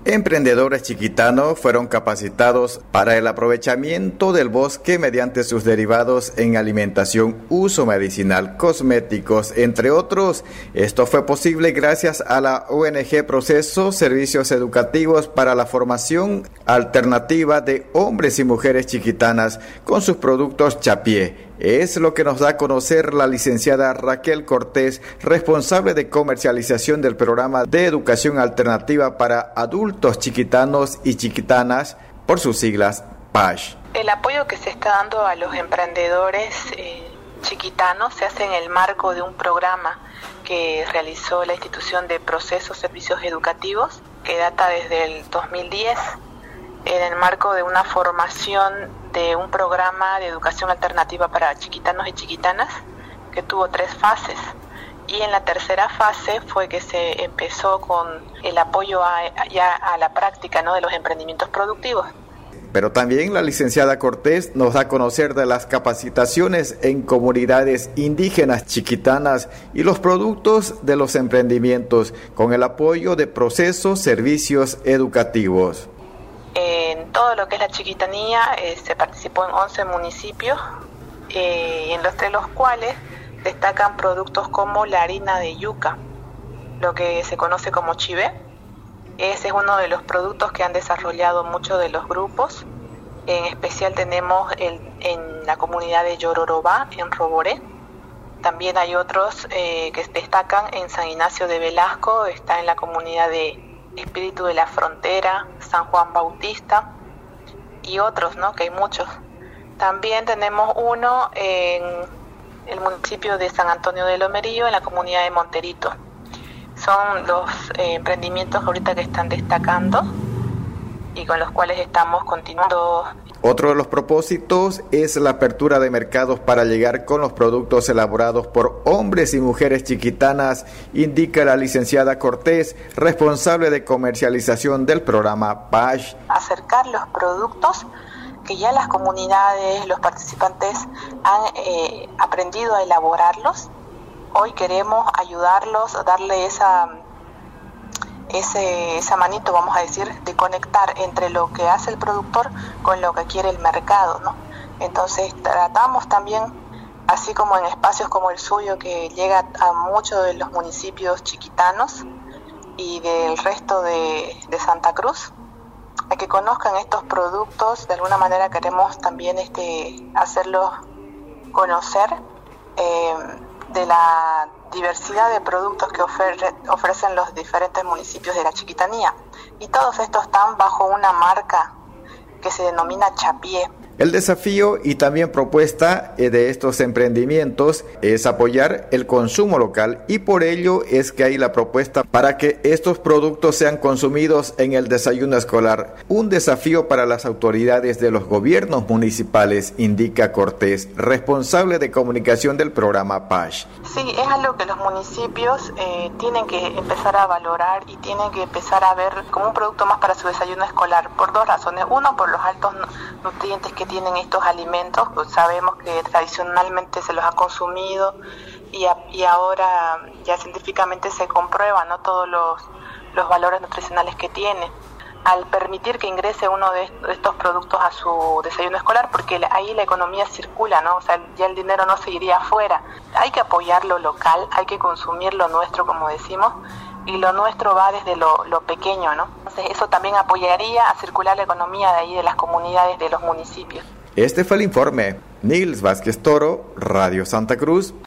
Emprendedores chiquitanos fueron capacitados para el aprovechamiento del bosque mediante sus derivados en alimentación, uso medicinal, cosméticos, entre otros. Esto fue posible gracias a la ONG Proceso Servicios Educativos para la Formación Alternativa de Hombres y Mujeres Chiquitanas con sus productos Chapié. Es lo que nos da a conocer la licenciada Raquel Cortés, responsable de comercialización del programa de educación alternativa para adultos chiquitanos y chiquitanas, por sus siglas PASH. El apoyo que se está dando a los emprendedores chiquitanos se hace en el marco de un programa que realizó la institución de Procesos Servicios Educativos, que data desde el 2010, en el marco de una formación de un programa de educación alternativa para chiquitanos y chiquitanas que tuvo 3 fases. Y en la tercera fase fue que se empezó con el apoyo a la práctica, ¿no?, de los emprendimientos productivos. Pero también la licenciada Cortés nos da a conocer de las capacitaciones en comunidades indígenas chiquitanas y los productos de los emprendimientos con el apoyo de Procesos Servicios Educativos. En todo lo que es la chiquitanía se participó en 11 municipios, entre los cuales destacan productos como la harina de yuca, lo que se conoce como chivé. Ese es uno de los productos que han desarrollado muchos de los grupos. En especial tenemos en la comunidad de Yororobá, en Roboré. También hay otros que destacan en San Ignacio de Velasco, está en la comunidad de Espíritu de la Frontera, San Juan Bautista y otros, ¿no?, que hay muchos. También tenemos uno en el municipio de San Antonio de Lomerío, en la comunidad de Monterito. Son los emprendimientos ahorita que están destacando y con los cuales estamos continuando. Otro de los propósitos es la apertura de mercados para llegar con los productos elaborados por hombres y mujeres chiquitanas, indica la licenciada Cortés, responsable de comercialización del programa PASH. Acercar los productos que ya las comunidades, los participantes han aprendido a elaborarlos. Hoy queremos ayudarlos, darle esa manito, vamos a decir, de conectar entre lo que hace el productor con lo que quiere el mercado, ¿no? Entonces tratamos también, así como en espacios como el suyo, que llega a muchos de los municipios chiquitanos y del resto de Santa Cruz, a que conozcan estos productos. De alguna manera queremos también hacerlos conocer de la diversidad de productos que ofrecen los diferentes municipios de la chiquitanía, y todos estos están bajo una marca que se denomina Chapié. El desafío y también propuesta de estos emprendimientos es apoyar el consumo local, y por ello es que hay la propuesta para que estos productos sean consumidos en el desayuno escolar. Un desafío para las autoridades de los gobiernos municipales, indica Cortés, responsable de comunicación del programa PASH. Sí, es algo que los municipios tienen que empezar a valorar y tienen que empezar a ver como un producto más para su desayuno escolar, por 2 razones. Uno, por los altos nutrientes que tienen estos alimentos, pues sabemos que tradicionalmente se los ha consumido y ahora ya científicamente se comprueba, ¿no?, todos los valores nutricionales que tiene. Al permitir que ingrese uno de estos productos a su desayuno escolar, porque ahí la economía circula, ¿no? O sea, ya el dinero no se iría afuera. Hay que apoyar lo local, hay que consumir lo nuestro, como decimos, y lo nuestro va desde lo pequeño, ¿no? Entonces eso también apoyaría a circular la economía de ahí, de las comunidades, de los municipios. Este fue el informe. Nils Vázquez Toro, Radio Santa Cruz.